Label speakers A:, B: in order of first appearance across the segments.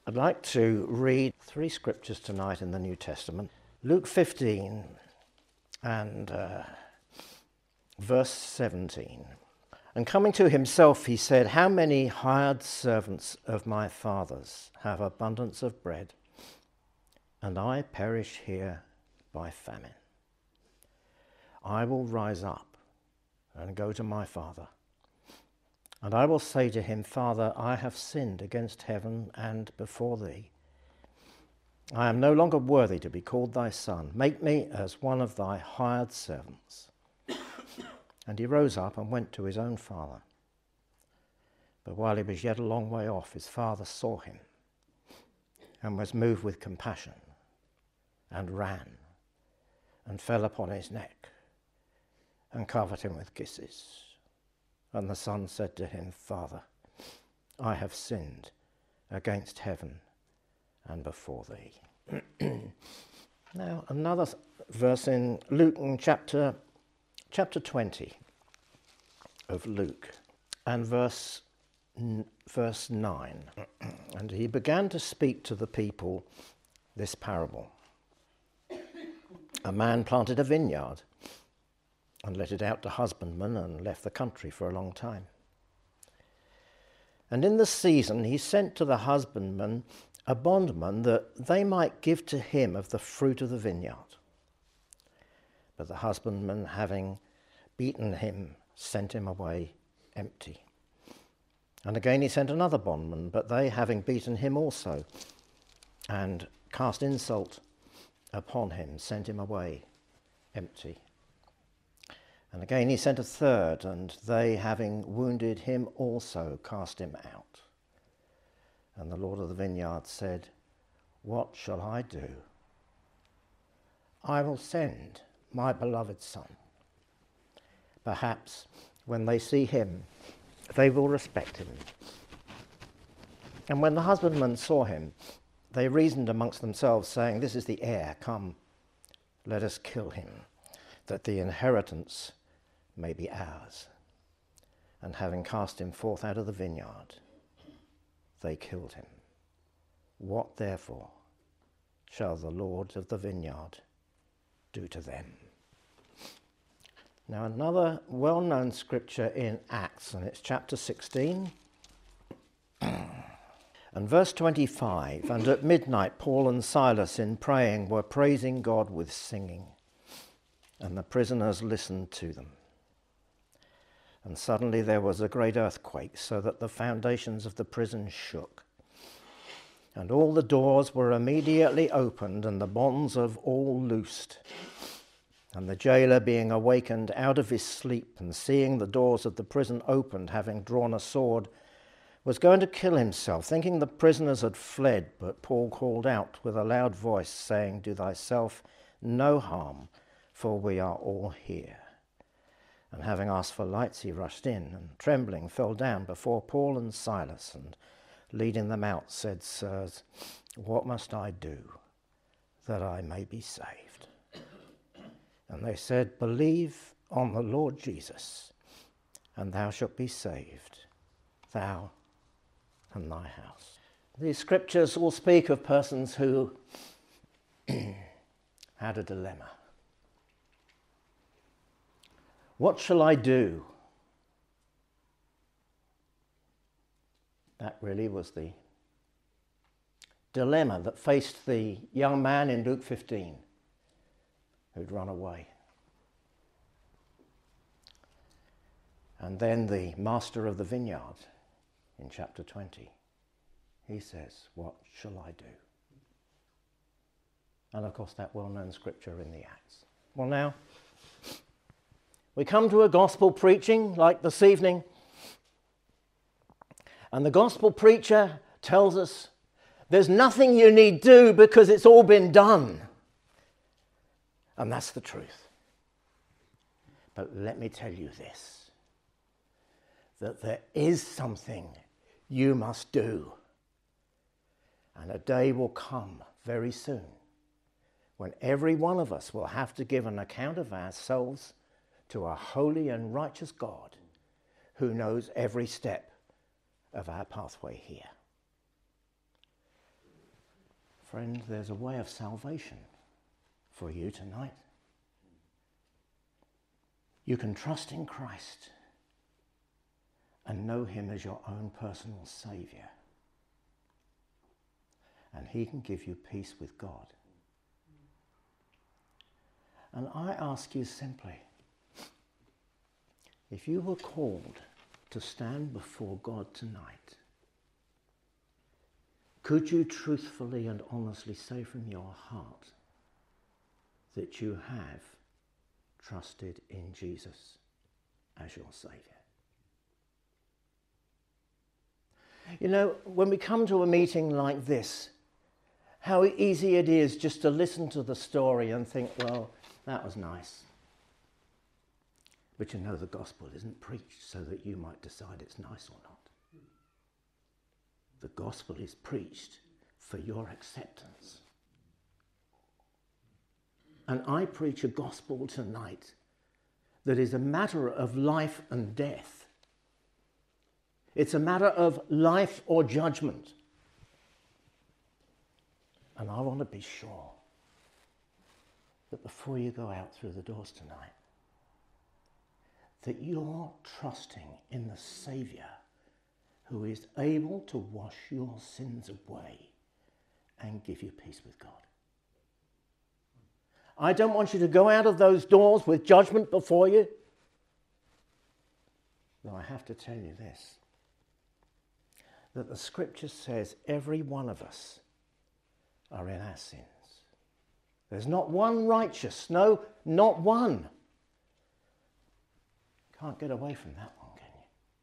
A: I'd like to read 3 scriptures tonight in the New Testament. Luke 15 and verse 17. And coming to himself, he said, "How many hired servants of my father's have abundance of bread, and I perish here by famine? I will rise up and go to my father, and I will say to him, Father, I have sinned against heaven and before thee. I am no longer worthy to be called thy son. Make me as one of thy hired servants." And he rose up and went to his own father. But while he was yet a long way off, his father saw him and was moved with compassion and ran and fell upon his neck and covered him with kisses. And the son said to him, "Father, I have sinned against heaven and before thee." Now, another verse in Luke chapter 20 of Luke and verse 9. And he began to speak to the people this parable. A man planted a vineyard and let it out to husbandmen and left the country for a long time. And in the season he sent to the husbandmen a bondman that they might give to him of the fruit of the vineyard. But the husbandman, having beaten him, sent him away empty. And again he sent another bondman, but they, having beaten him also, and cast insult upon him, sent him away empty. And again he sent a third, and they, having wounded him also, cast him out. And the Lord of the vineyard said, "What shall I do? I will send my beloved son. Perhaps when they see him, they will respect him." And when the husbandmen saw him, they reasoned amongst themselves, saying, "This is the heir. Come, let us kill him, that the inheritance may be ours." And having cast him forth out of the vineyard, they killed him. What therefore shall the Lord of the vineyard do to them? Now, another well-known scripture in Acts, and it's chapter 16 and verse 25. "And at midnight Paul and Silas in praying were praising God with singing, and the prisoners listened to them. And suddenly there was a great earthquake, so that the foundations of the prison shook. And all the doors were immediately opened, and the bonds of all loosed. And the jailer, being awakened out of his sleep, and seeing the doors of the prison opened, having drawn a sword, was going to kill himself, thinking the prisoners had fled. But Paul called out with a loud voice, saying, 'Do thyself no harm, for we are all here.' And having asked for lights, he rushed in, and trembling fell down before Paul and Silas, and leading them out, said, 'Sirs, what must I do that I may be saved?' And they said, 'Believe on the Lord Jesus, and thou shalt be saved, thou and thy house.'" These scriptures all speak of persons who had a dilemma. What shall I do? That really was the dilemma that faced the young man in Luke 15 who'd run away. And then the master of the vineyard in chapter 20, he says, "What shall I do?" And of course that well-known scripture in the Acts. Well, now, we come to a gospel preaching like this evening, and the gospel preacher tells us there's nothing you need do because it's all been done. And that's the truth. But let me tell you this, that there is something you must do. And a day will come very soon when every one of us will have to give an account of ourselves to a holy and righteous God who knows every step of our pathway here. Friend, there's a way of salvation for you tonight. You can trust in Christ and know him as your own personal Saviour. And he can give you peace with God. And I ask you simply, if you were called to stand before God tonight, could you truthfully and honestly say from your heart that you have trusted in Jesus as your Saviour? You know, when we come to a meeting like this, how easy it is just to listen to the story and think, well, that was nice. But you know, the gospel isn't preached so that you might decide it's nice or not. The gospel is preached for your acceptance. And I preach a gospel tonight that is a matter of life and death. It's a matter of life or judgment. And I want to be sure that before you go out through the doors tonight, that you're trusting in the Saviour who is able to wash your sins away and give you peace with God. I don't want you to go out of those doors with judgment before you. Though I have to tell you this, that the scripture says every one of us are in our sins. There's not one righteous, no, not one. Can't get away from that one, can you?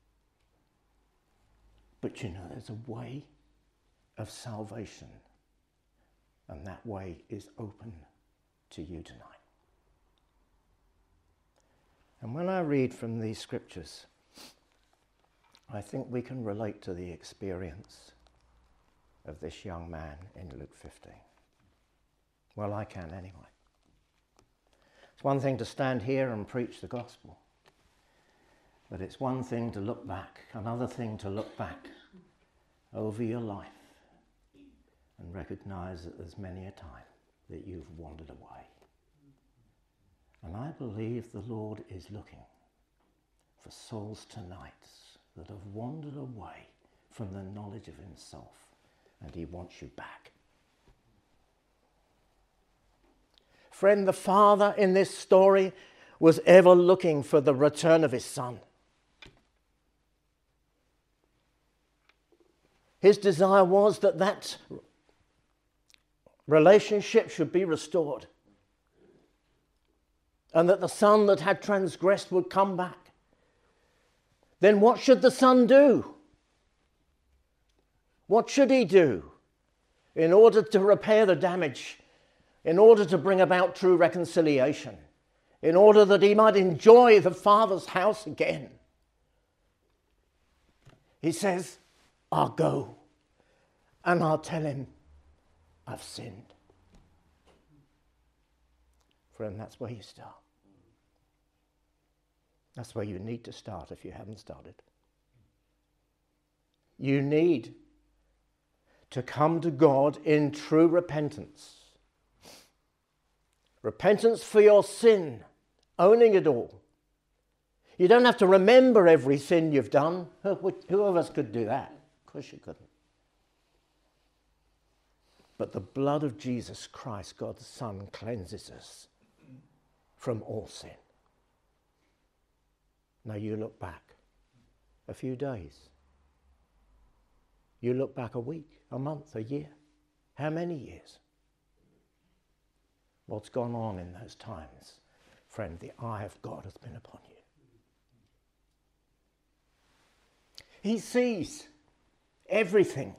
A: But you know, there's a way of salvation, and that way is open to you tonight. And when I read from these scriptures, I think we can relate to the experience of this young man in Luke 15. Well, I can anyway. It's one thing to stand here and preach the gospel, but it's one thing to look back, another thing to look back over your life and recognise that there's many a time that you've wandered away. And I believe the Lord is looking for souls tonight that have wandered away from the knowledge of himself, and he wants you back. Friend, the father in this story was ever looking for the return of his son. His desire was that that relationship should be restored, and that the son that had transgressed would come back. Then what should the son do? What should he do in order to repair the damage, in order to bring about true reconciliation, in order that he might enjoy the Father's house again? He says, I'll go and I'll tell him I've sinned. Friend, that's where you start. That's where you need to start if you haven't started. You need to come to God in true repentance. Repentance for your sin, owning it all. You don't have to remember every sin you've done. Who of us could do that? Of course you couldn't. But the blood of Jesus Christ, God's Son, cleanses us from all sin. Now you look back a few days. You look back a week, a month, a year. How many years? What's gone on in those times? Friend, the eye of God has been upon you. He sees everything.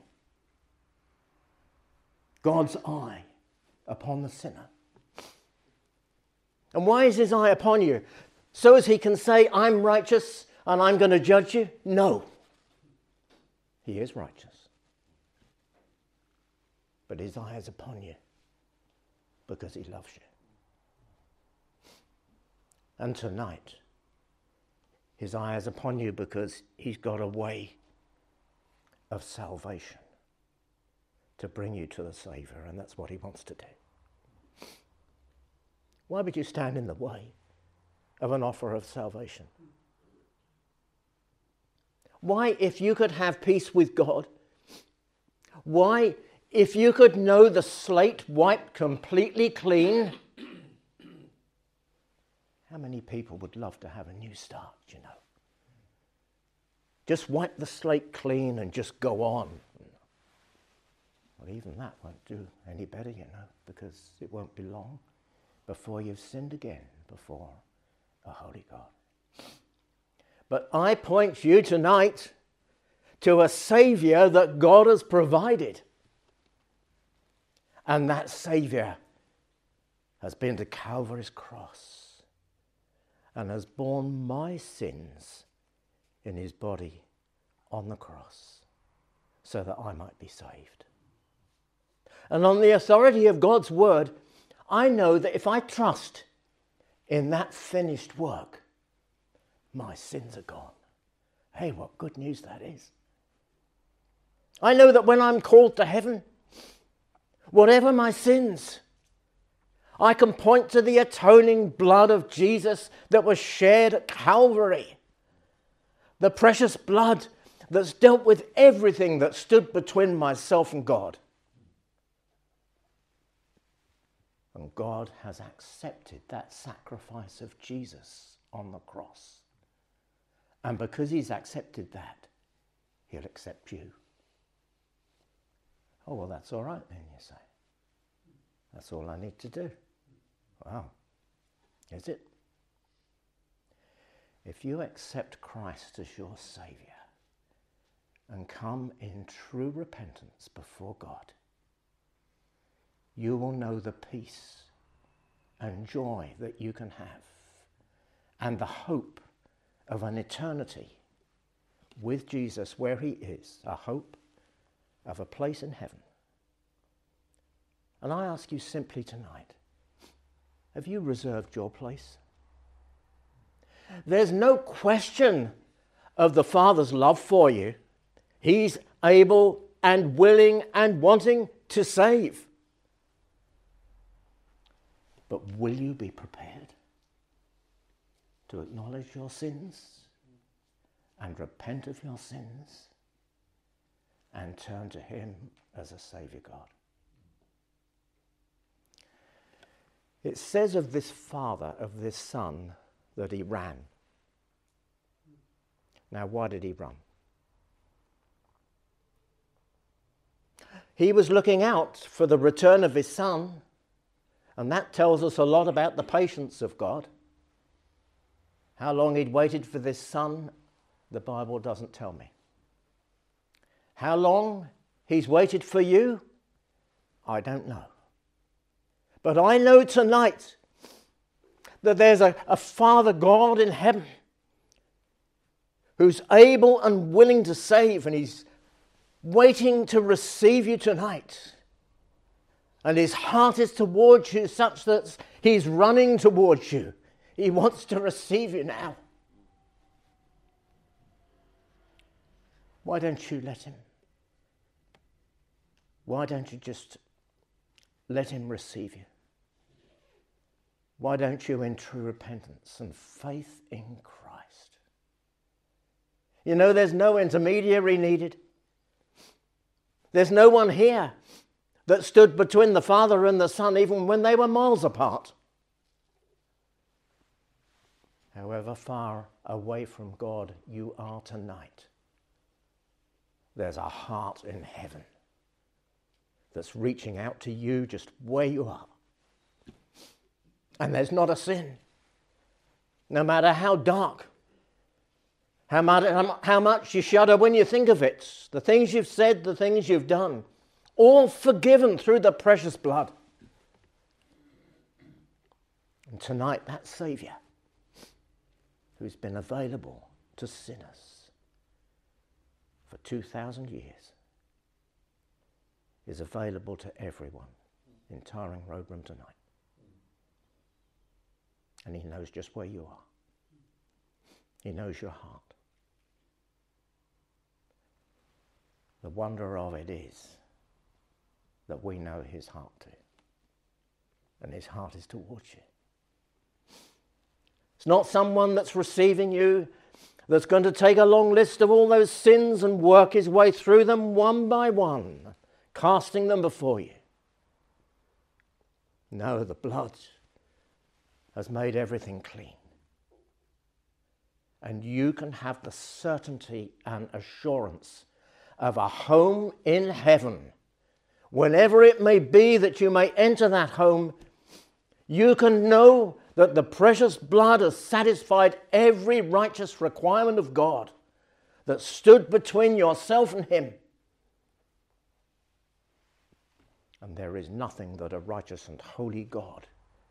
A: God's eye upon the sinner. And why is his eye upon you? So as he can say, I'm righteous and I'm going to judge you? No. He is righteous. But his eye is upon you because he loves you. And tonight, his eye is upon you because he's got a way of salvation to bring you to the Saviour, and that's what he wants to do. Why would you stand in the way of an offer of salvation? Why, if you could have peace with God, why, if you could know the slate wiped completely clean, how many people would love to have a new start, you know? Just wipe the slate clean and just go on. Well, even that won't do any better, you know, because it won't be long before you've sinned again before a holy God. But I point you tonight to a Saviour that God has provided. And that Saviour has been to Calvary's cross and has borne my sins in his body on the cross so that I might be saved. And on the authority of God's word, I know that if I trust in that finished work, my sins are gone. Hey, what good news that is. I know that when I'm called to heaven, whatever my sins, I can point to the atoning blood of Jesus that was shed at Calvary. The precious blood that's dealt with everything that stood between myself and God. And God has accepted that sacrifice of Jesus on the cross. And because he's accepted that, he'll accept you. Oh, well, that's all right then, you say. That's all I need to do. Wow. Is it? If you accept Christ as your Saviour and come in true repentance before God, you will know the peace and joy that you can have and the hope of an eternity with Jesus where he is, a hope of a place in heaven. And I ask you simply tonight, have you reserved your place? There's no question of the Father's love for you. He's able and willing and wanting to save. But will you be prepared to acknowledge your sins and repent of your sins and turn to him as a Saviour God? It says of this father, of this son, that he ran. Now, why did he run? He was looking out for the return of his son, and that tells us a lot about the patience of God. How long he'd waited for this son, the Bible doesn't tell me. How long he's waited for you, I don't know. But I know tonight that there's a Father God in heaven who's able and willing to save, and he's waiting to receive you tonight. And his heart is towards you such that he's running towards you. He wants to receive you now. Why don't you let him? Why don't you just let him receive you? Why don't you, in true repentance and faith in Christ? You know, there's no intermediary needed. There's no one here that stood between the Father and the Son even when they were miles apart. However far away from God you are tonight, there's a heart in heaven that's reaching out to you just where you are. And there's not a sin, no matter how dark, how much you shudder when you think of it, the things you've said, the things you've done, all forgiven through the precious blood. And tonight, that Saviour, who's been available to sinners for 2,000 years, is available to everyone in Tarring Roadroom tonight. And he knows just where you are. He knows your heart. The wonder of it is that we know his heart to. And his heart is towards you. It's not someone that's receiving you, that's going to take a long list of all those sins and work his way through them one by one, casting them before you. No, the blood has made everything clean. And you can have the certainty and assurance of a home in heaven. Whenever it may be that you may enter that home, you can know that the precious blood has satisfied every righteous requirement of God that stood between yourself and him. And there is nothing that a righteous and holy God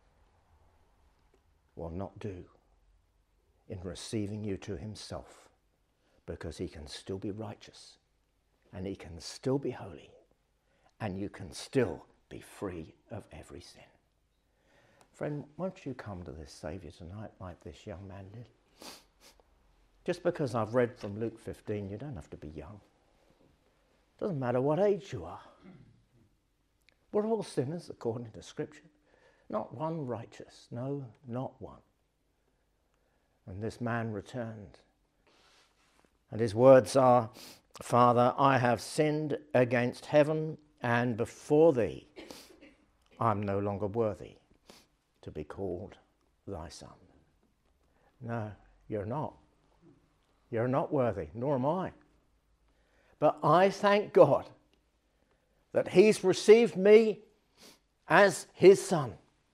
A: will not do in receiving you to himself, because he can still be righteous and he can still be holy and you can still be free of every sin. Friend, won't you come to this Saviour tonight like this young man did? Just because I've read from Luke 15, you don't have to be young. Doesn't matter what age you are. We're all sinners according to Scripture. Not one righteous. No, not one. And this man returned. And his words are, Father, I have sinned against heaven and before thee. I'm no longer worthy to be called thy son. No, you're not. You're not worthy, nor am I. But I thank God that he's received me as his son.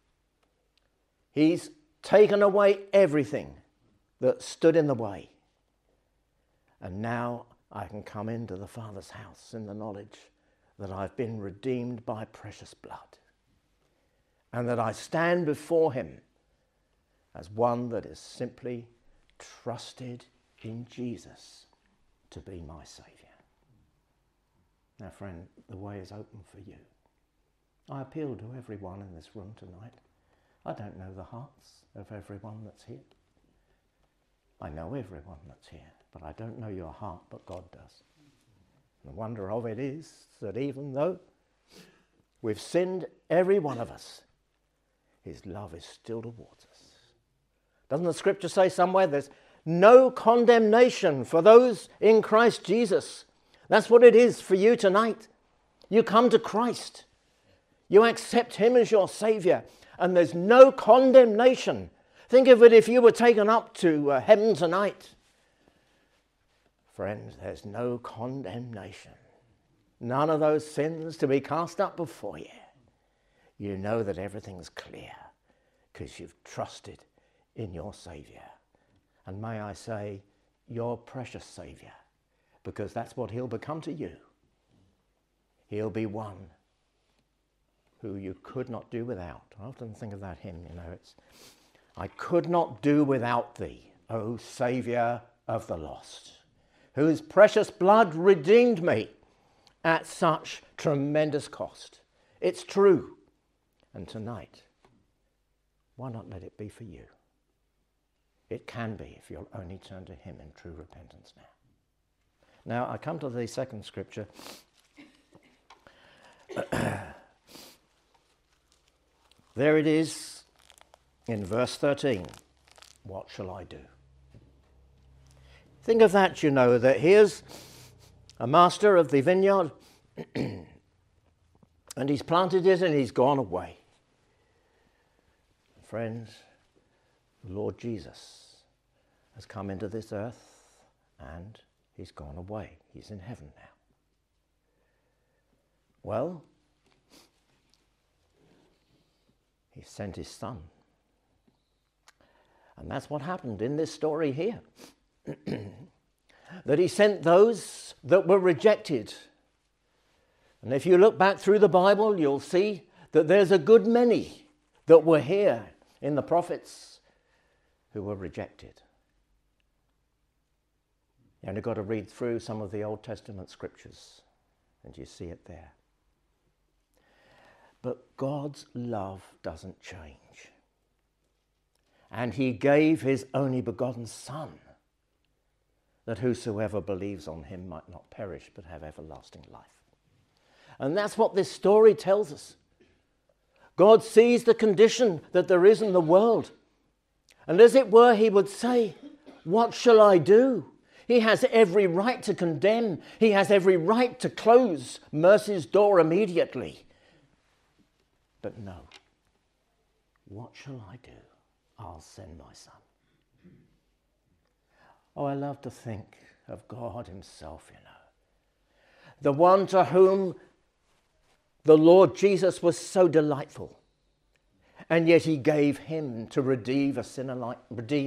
A: He's taken away everything that stood in the way. And now I can come into the Father's house in the knowledge that I've been redeemed by precious blood. And that I stand before him as one that is simply trusted in Jesus to be my Saviour. Now, friend, the way is open for you. I appeal to everyone in this room tonight. I don't know the hearts of everyone that's here. I know everyone that's here, but I don't know your heart, but God does. The wonder of it is that even though we've sinned, every one of us, his love is still towards us. Doesn't the Scripture say somewhere there's no condemnation for those in Christ Jesus? That's what it is for you tonight. You come to Christ. You accept him as your Saviour, and there's no condemnation. Think of it if you were taken up to heaven tonight. Friends, there's no condemnation. None of those sins to be cast up before you. You know that everything's clear because you've trusted in your Saviour. And may I say, your precious Saviour, because that's what he'll become to you. He'll be one who you could not do without. I often think of that hymn, it's, I could not do without thee, O Saviour of the lost, whose precious blood redeemed me at such tremendous cost. It's true. And tonight, why not let it be for you? It can be if you'll only turn to him in true repentance now. Now, I come to the second scripture. There it is in verse 13. What shall I do? Think of that, that here's a master of the vineyard and he's planted it and he's gone away. Friends, the Lord Jesus has come into this earth and he's gone away. He's in heaven now. Well, he sent his son. And that's what happened in this story here. That he sent those that were rejected. And if you look back through the Bible, you'll see that there's a good many that were here in the prophets who were rejected. You only got to read through some of the Old Testament scriptures and you see it there. But God's love doesn't change. And he gave his only begotten Son, that whosoever believes on him might not perish but have everlasting life. And that's what this story tells us. God sees the condition that there is in the world. And as it were, he would say, what shall I do? He has every right to condemn. He has every right to close mercy's door immediately. But no. What shall I do? I'll send my son. Oh, I love to think of God himself, you know. The one to whom the Lord Jesus was so delightful. And yet he gave him to redeem a sinner like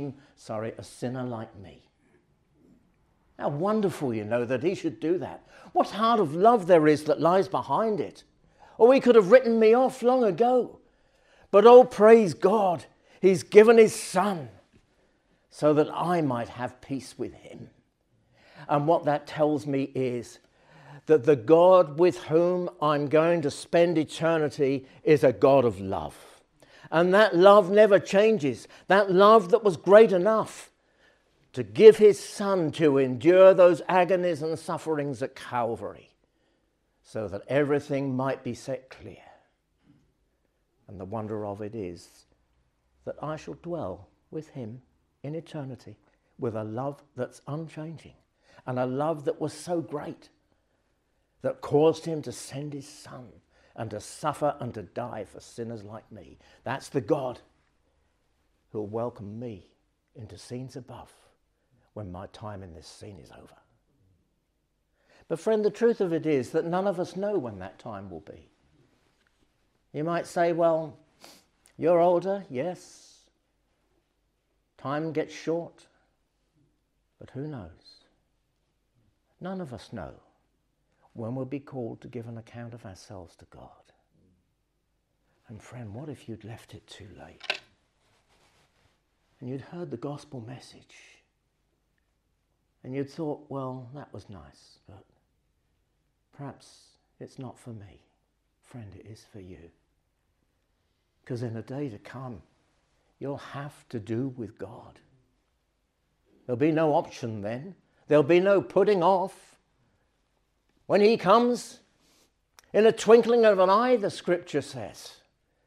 A: me. How wonderful, you know, that he should do that. What heart of love there is that lies behind it. Or he could have written me off long ago. But oh, praise God, he's given his son so that I might have peace with him. And what that tells me is that the God with whom I'm going to spend eternity is a God of love. And that love never changes. That love that was great enough to give his son to endure those agonies and sufferings at Calvary so that everything might be set clear. And the wonder of it is that I shall dwell with him in eternity with a love that's unchanging and a love that was so great that caused him to send his son and to suffer and to die for sinners like me. That's the God who will welcome me into scenes above when my time in this scene is over. But friend, the truth of it is that none of us know when that time will be. You might say, well, you're older, yes. Time gets short. But who knows? None of us know when we'll be called to give an account of ourselves to God. And friend, what if you'd left it too late? And you'd heard the gospel message. And you'd thought, well, that was nice, but perhaps it's not for me. Friend, it is for you. Because in a day to come, you'll have to do with God. There'll be no option then. There'll be no putting off. When he comes, in a twinkling of an eye, the scripture says,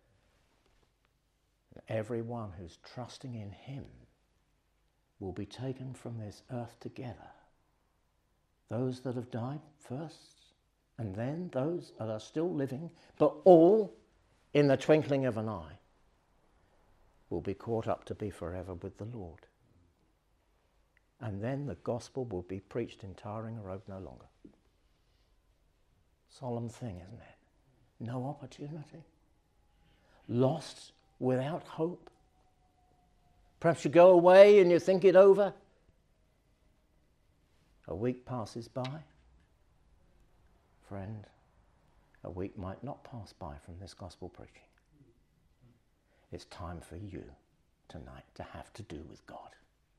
A: everyone who's trusting in him will be taken from this earth together. Those that have died first, and then those that are still living, but all in the twinkling of an eye, will be caught up to be forever with the Lord. And then the gospel will be preached in Taringa Road no longer. Solemn thing, isn't it? No opportunity. Lost without hope. Perhaps you go away and you think it over. A week passes by. Friend, a week might not pass by from this gospel preaching. It's time for you tonight to have to do with God.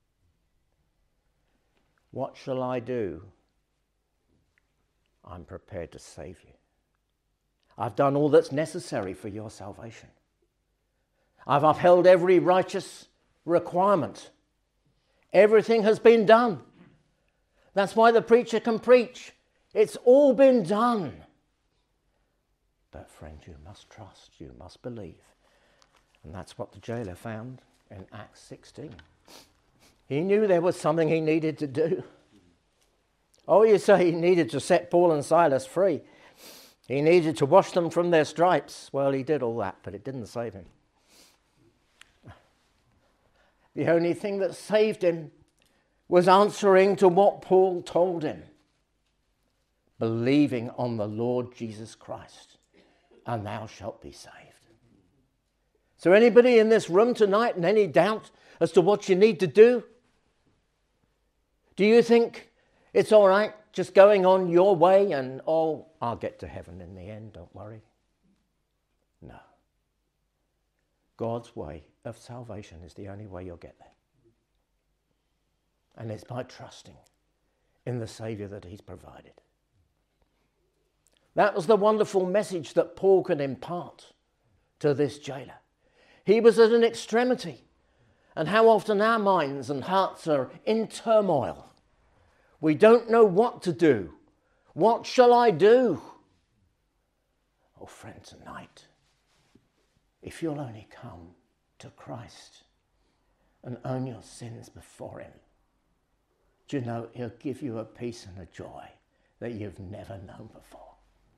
A: What shall I do? I'm prepared to save you. I've done all that's necessary for your salvation. I've upheld every righteous requirement. Everything has been done. That's why the preacher can preach. It's all been done. But friend, you must trust, you must believe. And that's what the jailer found in Acts 16. He knew there was something he needed to do. Oh, you say he needed to set Paul and Silas free. He needed to wash them from their stripes. Well, he did all that, but it didn't save him. The only thing that saved him was answering to what Paul told him. Believing on the Lord Jesus Christ, and thou shalt be saved. So anybody in this room tonight in any doubt as to what you need to do? Do you think it's all right just going on your way and, oh, I'll get to heaven in the end, don't worry? No. God's way of salvation is the only way you'll get there. And it's by trusting in the Saviour that he's provided. That was the wonderful message that Paul could impart to this jailer. He was at an extremity. And how often our minds and hearts are in turmoil. We don't know what to do. What shall I do? friend, tonight, if you'll only come to Christ and own your sins before him, do you know he'll give you a peace and a joy that you've never known before.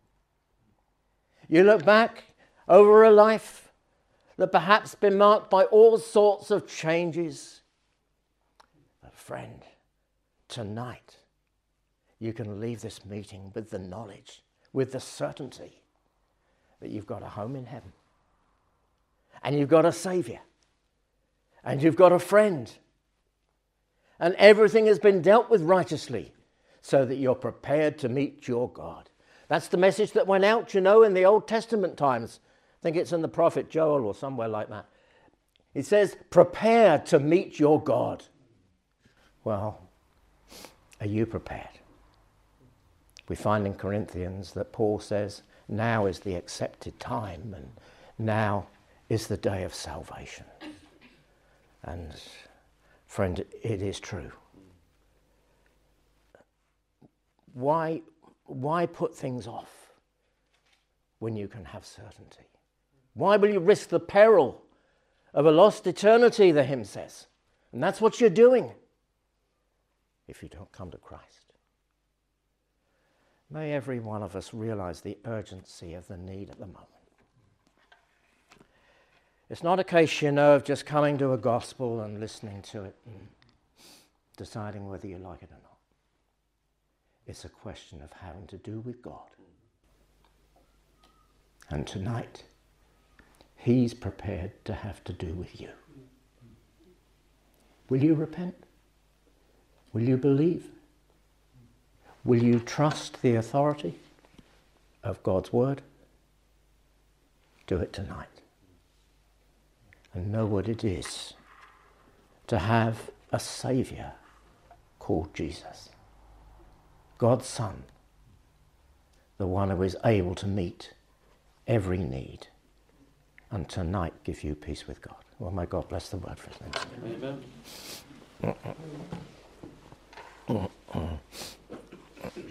A: You look back over a life that perhaps been marked by all sorts of changes. But friend, tonight you can leave this meeting with the knowledge, with the certainty that you've got a home in heaven, and you've got a Saviour, and you've got a friend, and everything has been dealt with righteously so that you're prepared to meet your God. That's the message that went out, you know, in the Old Testament times. I think it's in the prophet Joel or somewhere like that. It says, prepare to meet your God. Well, are you prepared? We find in Corinthians that Paul says, now is the accepted time, and now is the day of salvation. And friend, it is true. Why put things off when you can have certainty? Why will you risk the peril of a lost eternity, the hymn says? And that's what you're doing if you don't come to Christ. May every one of us realize the urgency of the need at the moment. It's not a case, you know, of just coming to a gospel and listening to it and deciding whether you like it or not. It's a question of having to do with God. And tonight, he's prepared to have to do with you. Will you repent? Will you believe? Will you trust the authority of God's word? Do it tonight. And know what it is to have a Saviour called Jesus. God's Son, the one who is able to meet every need, and tonight give you peace with God. Well, may God bless the word for us. Amen.